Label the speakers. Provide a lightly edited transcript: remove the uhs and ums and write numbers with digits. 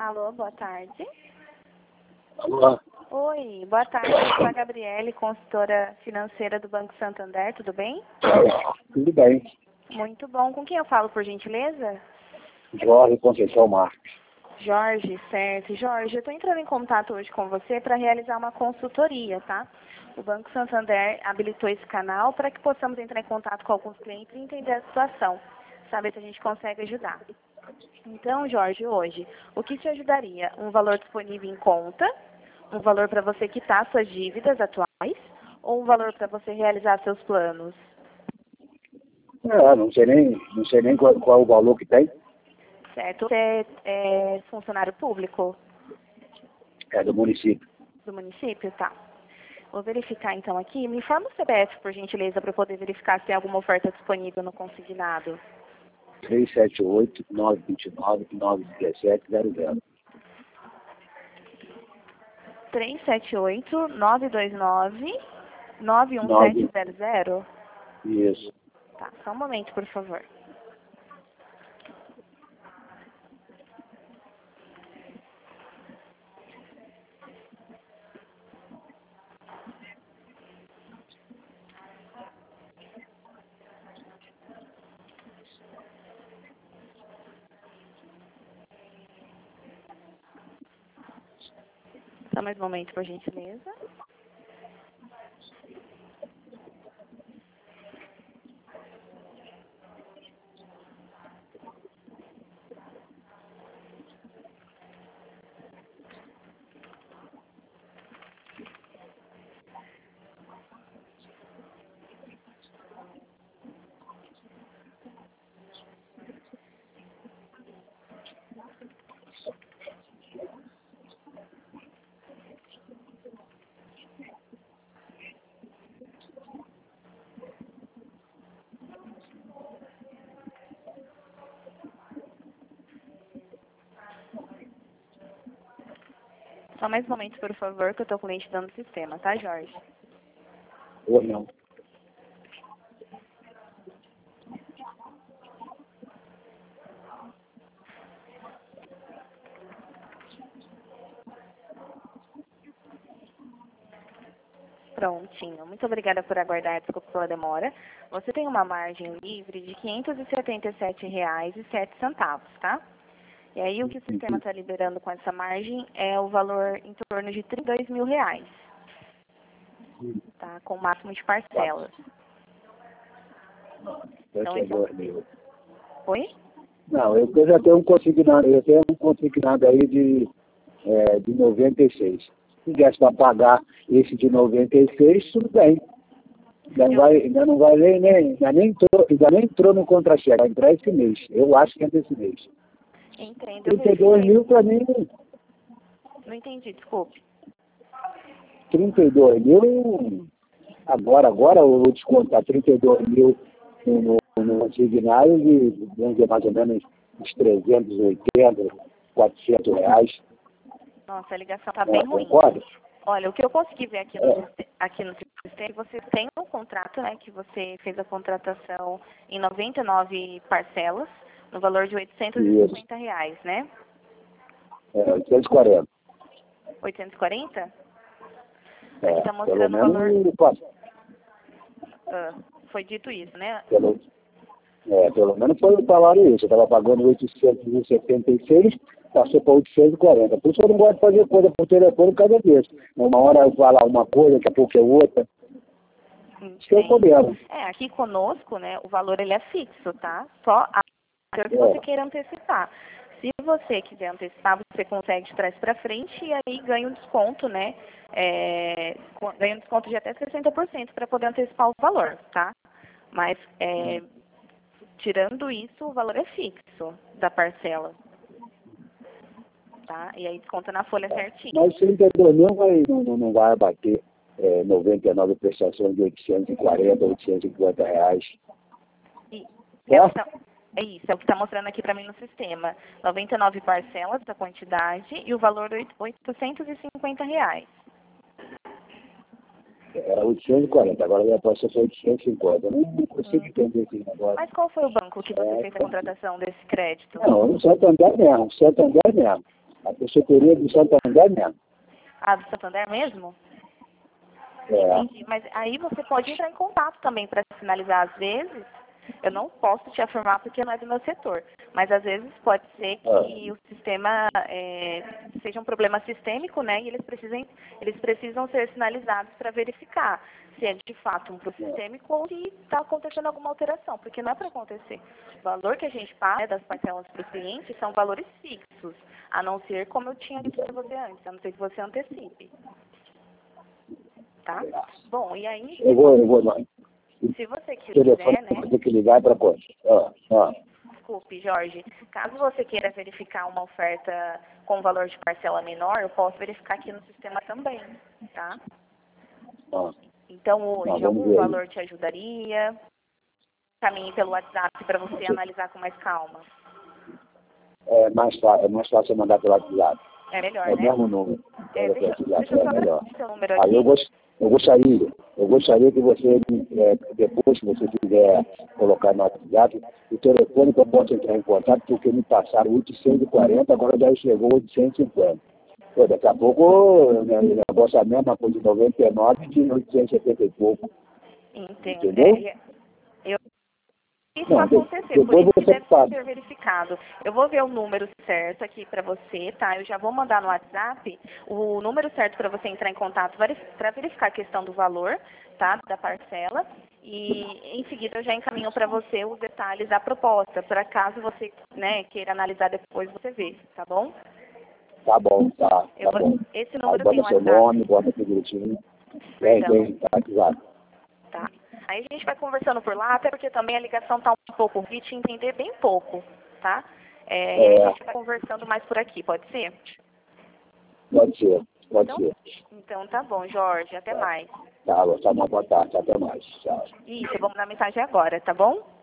Speaker 1: Alô, boa tarde.
Speaker 2: Alô?
Speaker 1: Oi, boa tarde. Eu sou a Gabriele, consultora financeira do Banco Santander, tudo bem?
Speaker 2: Tudo bem.
Speaker 1: Muito bom. Com quem eu falo, por gentileza?
Speaker 2: Jorge Conceição Marques.
Speaker 1: Jorge, certo. Jorge, eu estou entrando em contato hoje com você para realizar uma consultoria, tá? O Banco Santander habilitou esse canal para que possamos entrar em contato com alguns clientes e entender a situação, saber se a gente consegue ajudar. Então, Jorge, hoje, o que te ajudaria? Um valor disponível em conta, um valor para você quitar suas dívidas atuais ou um valor para você realizar seus planos?
Speaker 2: Não sei nem qual o valor que tem.
Speaker 1: Certo. Você é funcionário público
Speaker 2: É do município.
Speaker 1: do município? Tá. Vou verificar então aqui. Me informa o CPF, por gentileza, para eu poder verificar se tem alguma oferta disponível no consignado.
Speaker 2: 378-929-917-00.
Speaker 1: 378-929-91700?
Speaker 2: Isso.
Speaker 1: Tá, só um momento, por favor. Só mais um momento, por gentileza. Só mais um momento, por favor, que eu estou com o cliente dando sistema, tá, Jorge?
Speaker 2: Ou não.
Speaker 1: Prontinho. Muito obrigada por aguardar, desculpa pela demora. Você tem uma margem livre de R$ 577,07, tá? E aí o que o sistema está liberando com essa margem é o valor em torno de R$ 32 mil, tá? Com o máximo de parcelas. Então, esse é o...
Speaker 2: 32 mil.
Speaker 1: Oi?
Speaker 2: Não, eu já tenho um consignado aí de 96. Se desse para pagar esse de 96, tudo bem. Ainda não vai ler, ainda nem entrou no contra-cheque, vai entrar esse mês. Eu acho que entra esse mês.
Speaker 1: Entendo.
Speaker 2: 32 mil para mim,
Speaker 1: Não entendi, desculpe.
Speaker 2: 32 mil, agora eu vou descontar 32 mil no consignado de, vamos dizer, mais ou menos uns 380, 400 reais.
Speaker 1: Nossa, a ligação está bem ruim.
Speaker 2: Concorda?
Speaker 1: Olha, o que eu consegui ver aqui no sistema, você tem um contrato, né, que você fez a contratação em 99 parcelas, no valor de R$ 850, né?
Speaker 2: 840.
Speaker 1: 840? Aqui está
Speaker 2: Pelo
Speaker 1: mostrando o valor...
Speaker 2: menos,
Speaker 1: foi dito isso, né?
Speaker 2: pelo menos foi o salário isso. Eu estava pagando 876, passou para 840. Por isso eu não gosto de fazer coisa por telefone por causa disso. Uma hora eu falar uma coisa, daqui a pouco é outra. Isso é o problema.
Speaker 1: Aqui conosco, né, o valor ele é fixo, tá? Só a que você queira antecipar. Se você quiser antecipar, você consegue de trás para frente e aí ganha um desconto, né? Ganha um desconto de até 60% para poder antecipar o valor, tá? Mas, tirando isso, o valor é fixo da parcela. Tá? E aí desconta na folha certinho.
Speaker 2: Mas 32 mil não vai abater 99 prestações de 840, 850 reais.
Speaker 1: É isso, é o que está mostrando aqui para mim no sistema. 99 parcelas da quantidade e o valor de R$ 850.
Speaker 2: Era 840, agora já passou para 850. Eu não consigo entender esse negócio.
Speaker 1: Mas qual foi o banco que você fez a contratação desse crédito?
Speaker 2: Não, no Santander mesmo. A consultoria do Santander mesmo.
Speaker 1: Ah, do Santander mesmo?
Speaker 2: É.
Speaker 1: Entendi. Mas aí você pode entrar em contato também para sinalizar. Às vezes, eu não posso te afirmar porque não é do meu setor, mas às vezes pode ser que o sistema seja um problema sistêmico, né? E eles precisam ser sinalizados para verificar se é de fato um problema sistêmico ou se está acontecendo alguma alteração, porque não é para acontecer. O valor que a gente paga das parcelas para os clientes são valores fixos, a não ser como eu tinha dito para você antes, a não ser que você antecipe. Tá? Bom, e aí...
Speaker 2: Eu vou não.
Speaker 1: Se você
Speaker 2: O telefone
Speaker 1: quiser, né?
Speaker 2: tem que ligar para quando?
Speaker 1: Desculpe, Jorge. Caso você queira verificar uma oferta com valor de parcela menor, eu posso verificar aqui no sistema também, tá? Então, hoje, algum valor te ajudaria? Caminhe pelo WhatsApp para você analisar com mais calma.
Speaker 2: É mais fácil mandar pelo WhatsApp.
Speaker 1: É melhor,
Speaker 2: É o
Speaker 1: né?
Speaker 2: mesmo número.
Speaker 1: Deixa eu só
Speaker 2: melhor.
Speaker 1: ver seu número aqui.
Speaker 2: Aí eu gostaria que você, depois que você quiser colocar no WhatsApp, o telefone que eu posso entrar em contato, porque me passaram 840, agora já chegou 850. Pô, daqui a pouco o negócio é a mesma coisa de 99 de 870 e pouco. Entendeu?
Speaker 1: Isso vai acontecer, por isso que deve ser verificado. Eu vou ver o número certo aqui para você, tá? Eu já vou mandar no WhatsApp o número certo para você entrar em contato para verificar a questão do valor, tá? Da parcela. E em seguida eu já encaminho para você os detalhes da proposta, para caso você, né, queira analisar depois você vê, tá bom?
Speaker 2: Tá bom, tá bom.
Speaker 1: Esse número
Speaker 2: aí
Speaker 1: tem
Speaker 2: bota
Speaker 1: WhatsApp.
Speaker 2: seu nome, bota tudo direitinho. Tem, tá, exato.
Speaker 1: Tá. Aí a gente vai conversando por lá, até porque também a ligação tá um pouco ruim, te entender bem pouco, tá? E aí a gente vai conversando mais por aqui, pode ser?
Speaker 2: Pode ser.
Speaker 1: Então tá bom, Jorge, até mais.
Speaker 2: Tá bom, boa tarde, até mais. Tchau.
Speaker 1: Isso, eu vou mandar mensagem agora, tá bom?